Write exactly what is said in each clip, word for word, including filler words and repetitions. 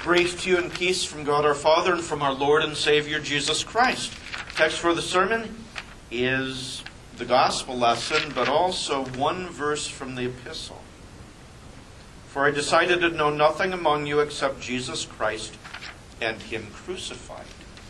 Grace to you and peace from God our Father and from our Lord and Savior Jesus Christ. Text for the sermon is the gospel lesson, but also one verse from the epistle. For I decided to know nothing among you except Jesus Christ and Him crucified.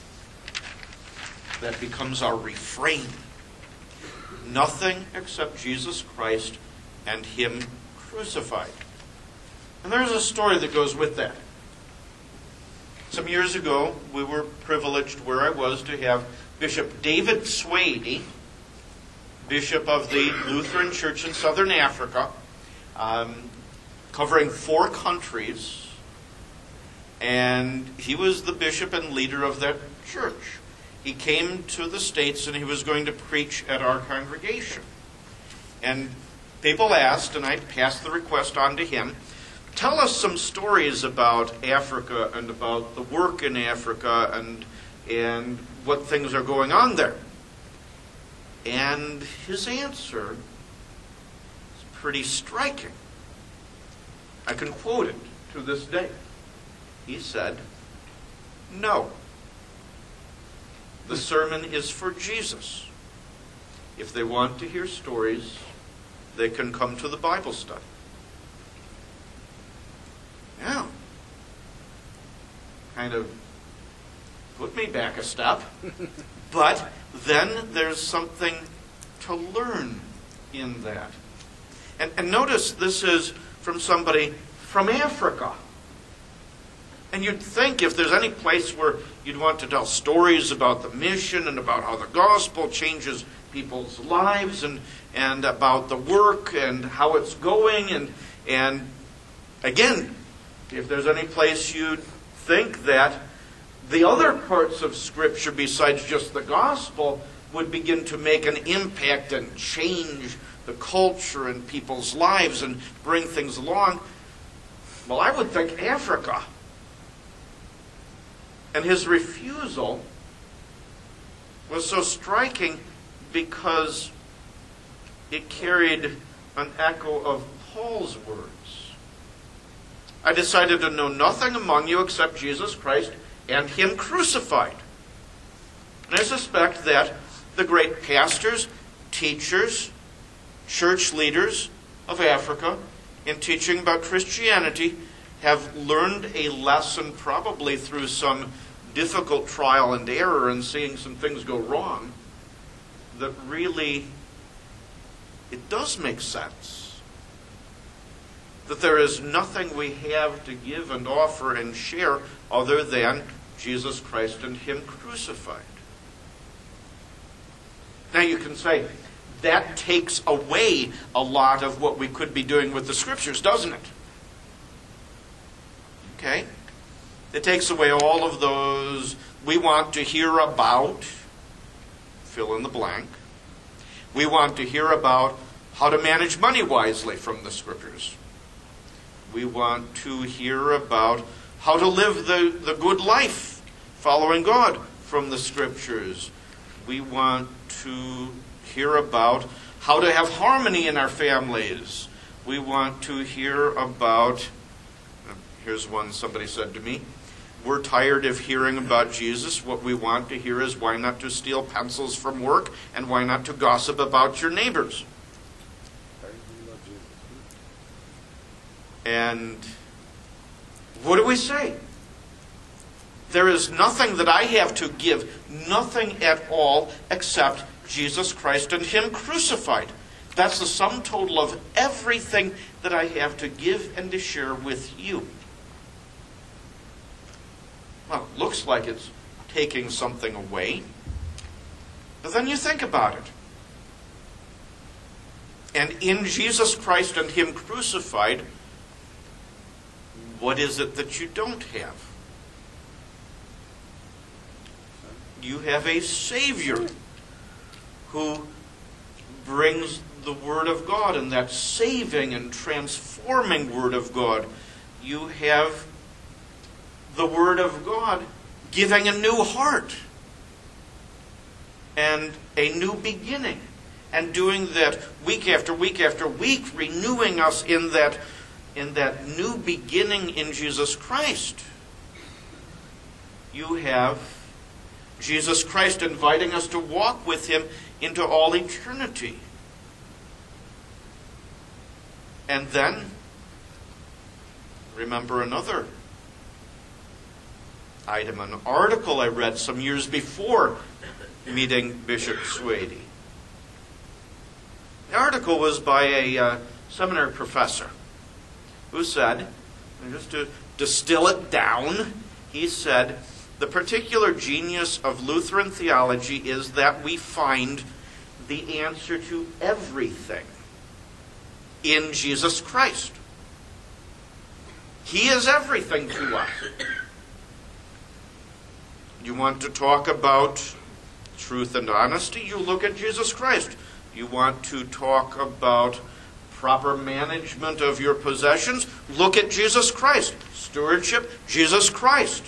That becomes our refrain. Nothing except Jesus Christ and Him crucified. And there's a story that goes with that. Some years ago, we were privileged where I was to have Bishop David Swady, Bishop of the Lutheran Church in Southern Africa, um, covering four countries, and he was the bishop and leader of that church. He came to the States and he was going to preach at our congregation. And people asked, and I passed the request on to him, tell us some stories about Africa and about the work in Africa and and what things are going on there. And his answer is pretty striking. I can quote it to this day. He said, "No. The sermon is for Jesus. If they want to hear stories, they can come to the Bible study." Yeah. Kind of put me back a step. But then there's something to learn in that. And, and notice this is from somebody from Africa. And you'd think if there's any place where you'd want to tell stories about the mission and about how the gospel changes people's lives and, and about the work and how it's going and and again, if there's any place you'd think that the other parts of Scripture besides just the gospel would begin to make an impact and change the culture and people's lives and bring things along, well, I would think Africa. And his refusal was so striking because it carried an echo of Paul's words. I decided to know nothing among you except Jesus Christ and Him crucified. And I suspect that the great pastors, teachers, church leaders of Africa in teaching about Christianity have learned a lesson probably through some difficult trial and error and seeing some things go wrong that really, it does make sense. That there is nothing we have to give and offer and share other than Jesus Christ and Him crucified. Now you can say, that takes away a lot of what we could be doing with the Scriptures, doesn't it? Okay? It takes away all of those we want to hear about, fill in the blank. We want to hear about how to manage money wisely from the Scriptures. We want to hear about how to live the, the good life following God from the Scriptures. We want to hear about how to have harmony in our families. We want to hear about, here's one somebody said to me, we're tired of hearing about Jesus. What we want to hear is why not to steal pencils from work and why not to gossip about your neighbors. And what do we say? There is nothing that I have to give, nothing at all, except Jesus Christ and Him crucified. That's the sum total of everything that I have to give and to share with you. Well, it looks like it's taking something away. But then you think about it. And in Jesus Christ and Him crucified, what is it that you don't have? You have a Savior who brings the Word of God, and that saving and transforming Word of God. You have the Word of God giving a new heart and a new beginning, and doing that week after week after week, renewing us in that in that new beginning in Jesus Christ. you have Jesus Christ inviting us to walk with him into all eternity. And then, remember another item, an article I read some years before meeting Bishop Swady. The article was by a uh, seminary professor who said, and just to distill it down, he said, the particular genius of Lutheran theology is that we find the answer to everything in Jesus Christ. He is everything to us. You want to talk about truth and honesty? You look at Jesus Christ. You want to talk about proper management of your possessions? Look at Jesus Christ. Stewardship, Jesus Christ.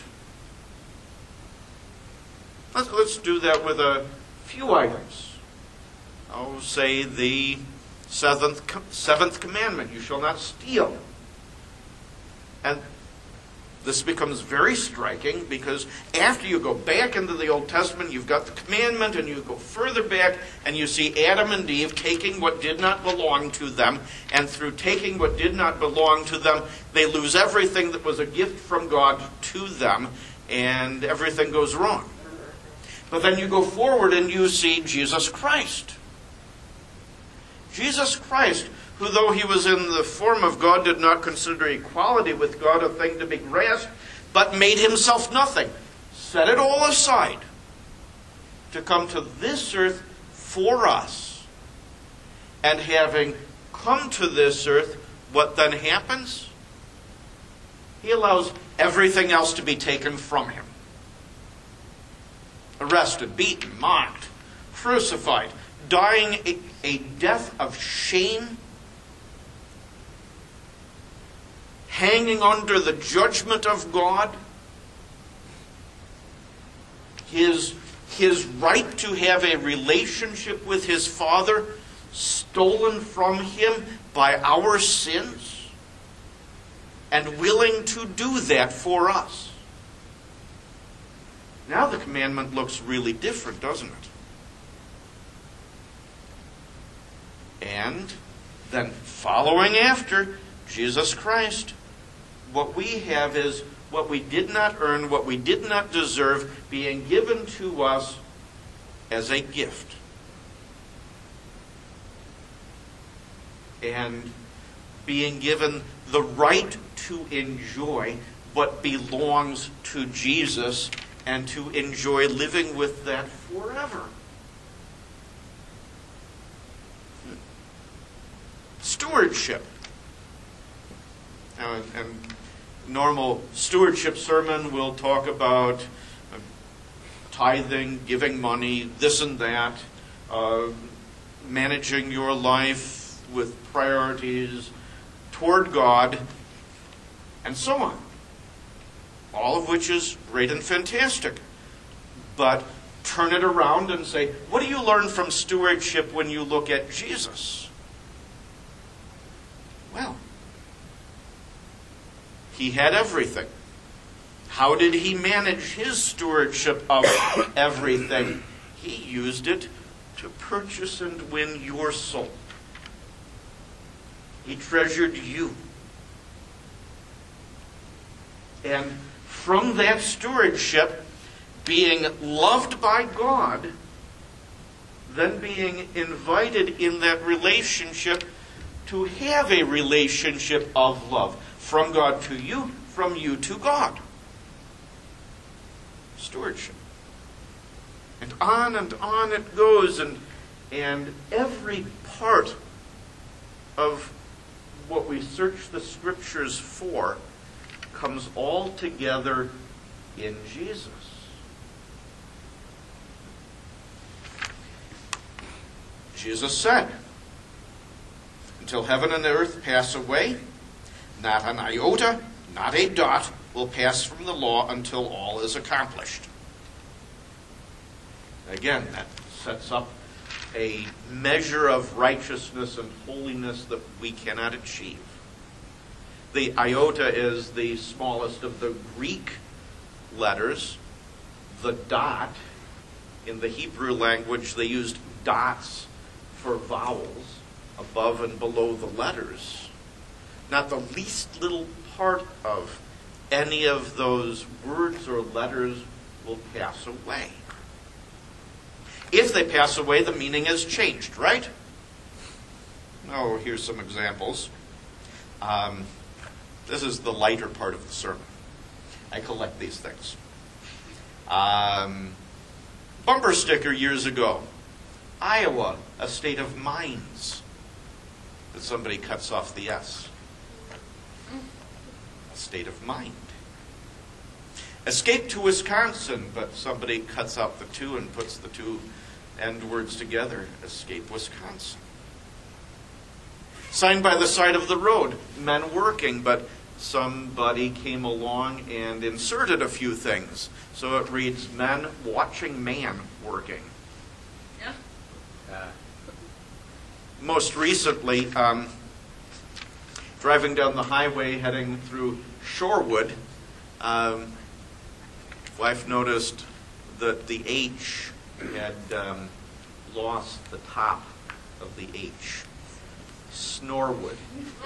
Let's, let's do that with a few items. Oh, say the seventh, seventh commandment, you shall not steal. And this becomes very striking because after you go back into the Old Testament, you've got the commandment, and you go further back and you see Adam and Eve taking what did not belong to them, and through taking what did not belong to them, they lose everything that was a gift from God to them, and everything goes wrong. But then you go forward and you see Jesus Christ. Jesus Christ, who though he was in the form of God, did not consider equality with God a thing to be grasped, but made himself nothing, set it all aside, to come to this earth for us. And having come to this earth, what then happens? He allows everything else to be taken from him. Arrested, beaten, mocked, crucified, dying a, a death of shame, hanging under the judgment of God, his, his right to have a relationship with his Father stolen from him by our sins, and willing to do that for us. Now the commandment looks really different, doesn't it? And then following after Jesus Christ, what we have is what we did not earn, what we did not deserve, being given to us as a gift. And being given the right to enjoy what belongs to Jesus, and to enjoy living with that forever. Stewardship. Now, and normal stewardship sermon will talk about uh, tithing, giving money, this and that, uh, managing your life with priorities toward God, and so on. All of which is great and fantastic. But turn it around and say, what do you learn from stewardship when you look at Jesus? Well, he had everything. How did he manage his stewardship of everything? He used it to purchase and win your soul. He treasured you. And from that stewardship, being loved by God, then being invited in that relationship to have a relationship of love. From God to you, from you to God. Stewardship. And on and on it goes, and, and every part of what we search the Scriptures for comes all together in Jesus. Jesus said, until heaven and earth pass away, not an iota, not a dot will pass from the law until all is accomplished. Again, that sets up a measure of righteousness and holiness that we cannot achieve. The iota is the smallest of the Greek letters, the dot. In the Hebrew language, they used dots for vowels above and below the letters. Not the least little part of any of those words or letters will pass away. If they pass away, the meaning is changed, right? Oh, here's some examples. Um, this is the lighter part of the sermon. I collect these things. Um, bumper sticker years ago. Iowa, a state of mines. But somebody cuts off the S. A state of mind. Escape to Wisconsin, but somebody cuts out the two and puts the two end words together. Escape Wisconsin. Sign by the side of the road. Men working, but somebody came along and inserted a few things. So it reads, men watching man working. Yeah. Uh, most recently, um, driving down the highway heading through Shorewood, um, wife noticed that the H had um, lost the top of the H. Snorwood.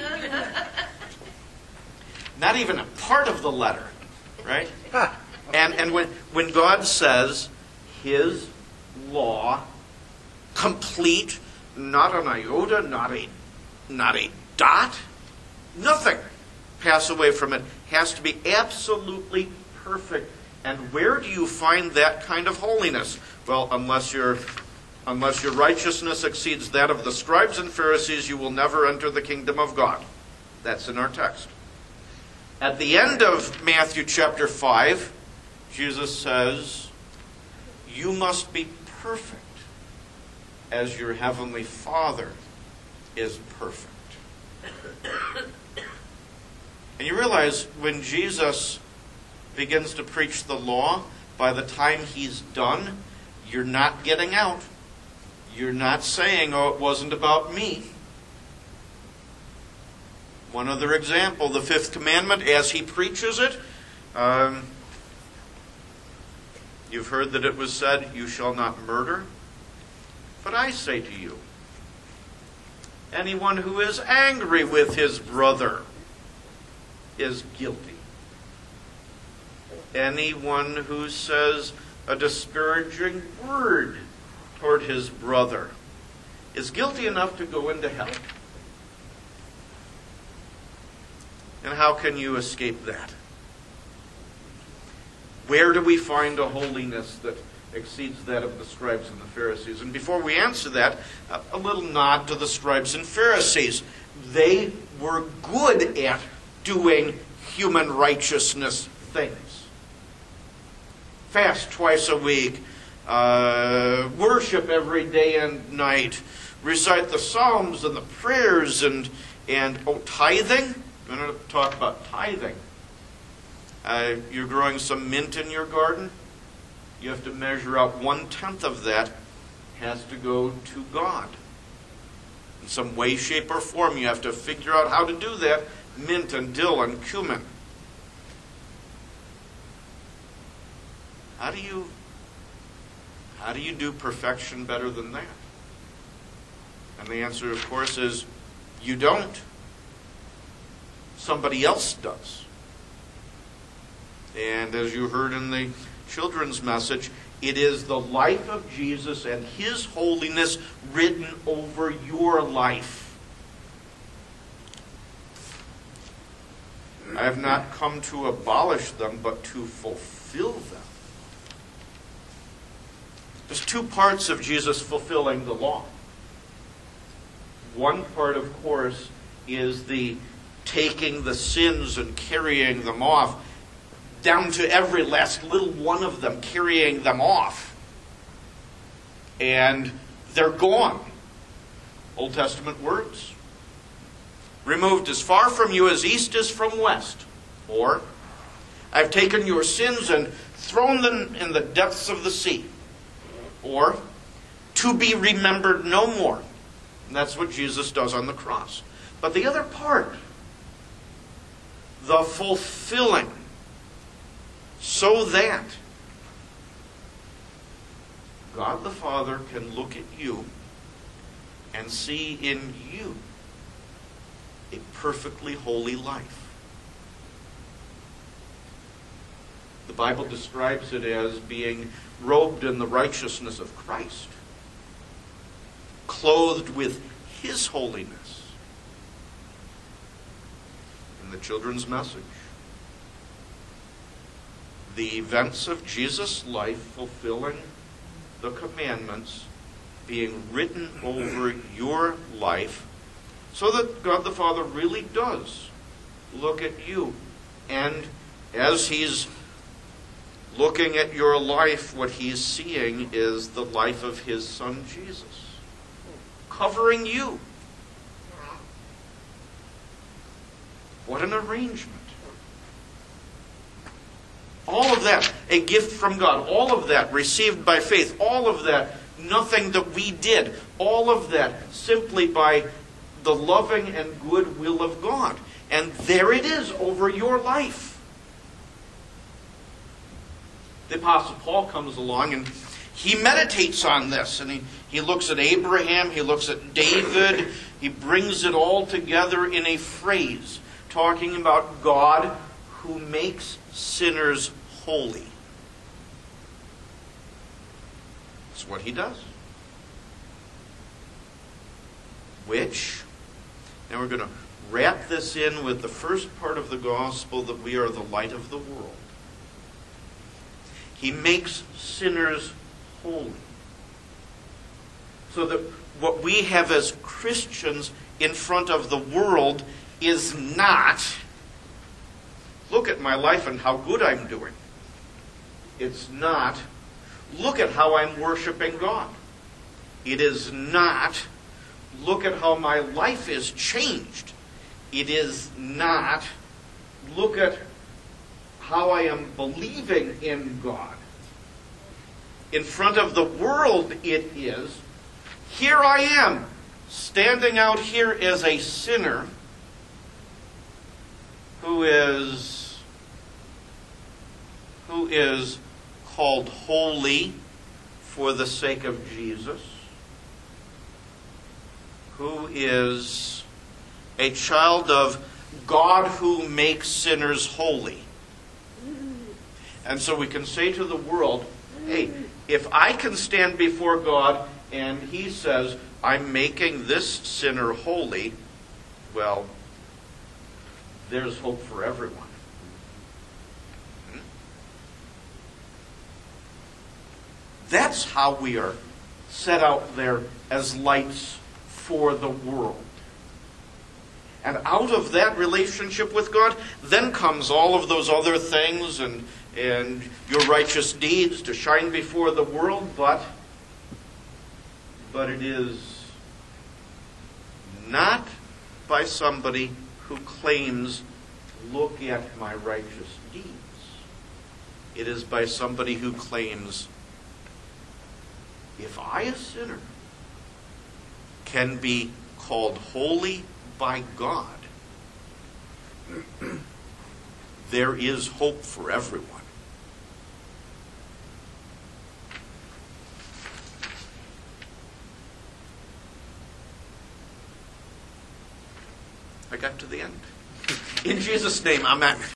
Not even a part of the letter, right? And and when when God says His law, complete, not an iota, not a not a dot, nothing pass away from it, has to be absolutely perfect. And where do you find that kind of holiness? Well, unless your unless your righteousness exceeds that of the scribes and Pharisees, you will never enter the kingdom of God. That's in our text. At the end of Matthew chapter five, Jesus says, you must be perfect as your heavenly Father is perfect. And you realize when Jesus begins to preach the law, by the time he's done, you're not getting out. You're not saying, oh, it wasn't about me. One other example, the fifth commandment, as he preaches it, um, you've heard that it was said, you shall not murder. But I say to you, anyone who is angry with his brother is guilty. Anyone who says a disparaging word toward his brother is guilty enough to go into hell. And how can you escape that? Where do we find a holiness that exceeds that of the scribes and the Pharisees? And before we answer that, a little nod to the scribes and Pharisees. They were good at doing human righteousness things. Fast twice a week, uh, worship every day and night, recite the Psalms and the prayers, and, and oh, tithing. I'm going to talk about tithing. Uh, you're growing some mint in your garden. You have to measure out one-tenth of that has to go to God. In some way, shape, or form, you have to figure out how to do that. Mint and dill and cumin. How do you, how do you do perfection better than that? And the answer, of course, is you don't. Somebody else does. And as you heard in the children's message, it is the life of Jesus and His holiness written over your life. I have not come to abolish them, but to fulfill them. There's two parts of Jesus fulfilling the law. One part, of course, is the taking the sins and carrying them off, down to every last little one of them, carrying them off. And they're gone. Old Testament words. Removed as far from you as east is from west. Or, I've taken your sins and thrown them in the depths of the sea. Or, to be remembered no more. And that's what Jesus does on the cross. But the other part, the fulfilling, so that God the Father can look at you and see in you a perfectly holy life. The Bible describes it as being robed in the righteousness of Christ, clothed with His holiness. In the children's message, the events of Jesus' life fulfilling the commandments being written over your life, so that God the Father really does look at you. And as He's looking at your life, what He's seeing is the life of His Son Jesus, covering you. What an arrangement. All of that, a gift from God. All of that, received by faith. All of that, nothing that we did. All of that, simply by the loving and good will of God. And there it is over your life. The Apostle Paul comes along and he meditates on this. And he, he looks at Abraham, he looks at David. He brings it all together in a phrase, talking about God who makes sinners holy. That's what He does. Which, now we're going to wrap this in with the first part of the gospel, that we are the light of the world. He makes sinners holy. So that what we have as Christians in front of the world is not, look at my life and how good I'm doing. It's not, look at how I'm worshiping God. It is not, look at how my life is changed. It is not, look at how I am believing in God. In front of the world it is, here I am, standing out here as a sinner who is, who is called holy for the sake of Jesus, who is a child of God who makes sinners holy. And so we can say to the world, hey, if I can stand before God and He says, I'm making this sinner holy, well, there's hope for everyone. That's how we are set out there as lights for the world. And out of that relationship with God, then comes all of those other things and, and your righteous deeds to shine before the world, but, but it is not by somebody who claims, look at my righteous deeds. It is by somebody who claims, if I, a sinner, can be called holy by God, there is hope for everyone. I got to the end. In Jesus' name, amen.